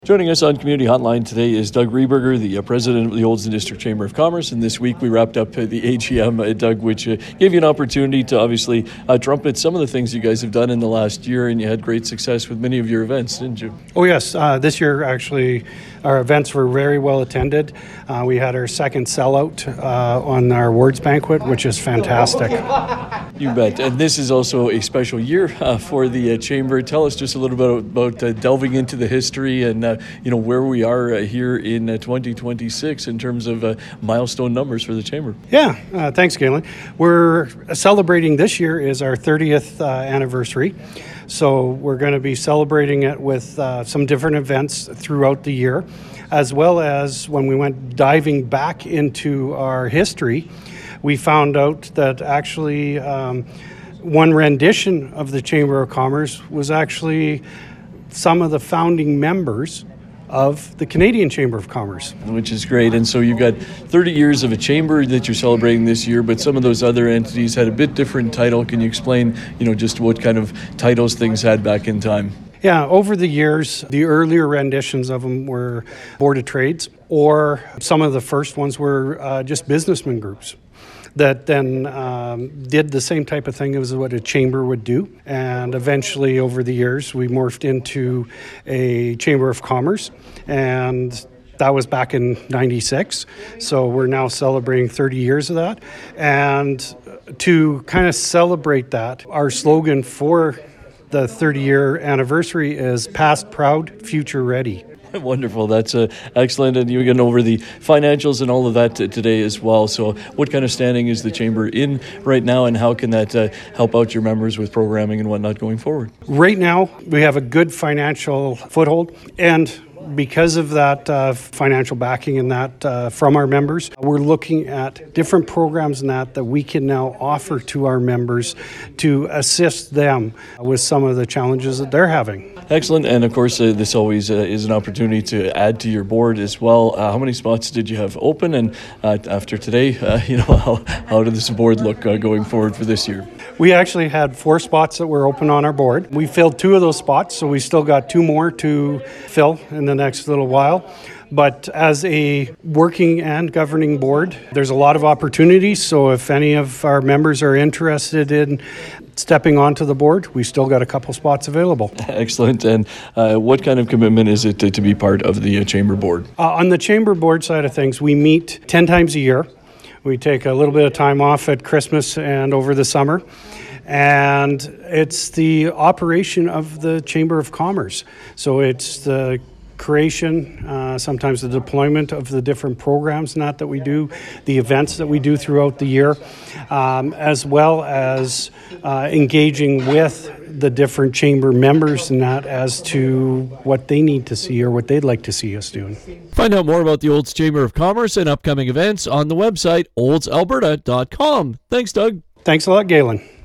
Joining us on Community Hotline today is Doug Rehberger, the president of the Oldston District Chamber of Commerce. And this week we wrapped up the AGM, Doug, which gave you an opportunity to obviously trumpet some of the things you guys have done in the last year, and you had great success with many of your events, didn't you? Oh, yes. This year, actually, our events were very well attended. We had our second sellout on our awards banquet, which is fantastic. You bet. And this is also a special year for the Chamber. Tell us just a little bit about delving into the history and where we are here in 2026 in terms of milestone numbers for the Chamber. Yeah, thanks, Galen. We're celebrating this year is our 30th anniversary. So we're going to be celebrating it with some different events throughout the year, as well as when we went diving back into our history, we found out that actually one rendition of the Chamber of Commerce was actually some of the founding members of the Canadian Chamber of Commerce. Which is great. And so you've got 30 years of a chamber that you're celebrating this year, but some of those other entities had a bit different title. Can you explain, just what kind of titles things had back in time? Yeah, over the years, the earlier renditions of them were Board of Trades, or some of the first ones were just businessman groups that then did the same type of thing as what a chamber would do. And eventually, over the years, we morphed into a Chamber of Commerce, and that was back in 96. So we're now celebrating 30 years of that. And to kind of celebrate that, our slogan for the 30-year anniversary is Past Proud, Future Ready. Wonderful. That's excellent. And you're getting over the financials and all of that today as well. So what kind of standing is the Chamber in right now, and how can that help out your members with programming and whatnot going forward? Right now, we have a good financial foothold, and because of that financial backing and that from our members, we're looking at different programs and that we can now offer to our members to assist them with some of the challenges that they're having. Excellent. And of course, this always is an opportunity to add to your board as well. How many spots did you have open? And after today, how did this board look going forward for this year? We actually had 4 spots that were open on our board. We filled 2 of those spots, so we still got 2 more to fill in the next little while. But as a working and governing board, there's a lot of opportunities. So if any of our members are interested in stepping onto the board, we still got a couple spots available. Excellent. And what kind of commitment is it to be part of the Chamber board? On the Chamber board side of things, we meet 10 times a year. We take a little bit of time off at Christmas and over the summer. And it's the operation of the Chamber of Commerce. So it's the creation, sometimes the deployment of the different programs that we do, the events that we do throughout the year, as well as engaging with the different chamber members and that as to what they need to see or what they'd like to see us doing. Find out more about the Olds Chamber of Commerce and upcoming events on the website oldsalberta.com. Thanks, Doug. Thanks a lot, Galen.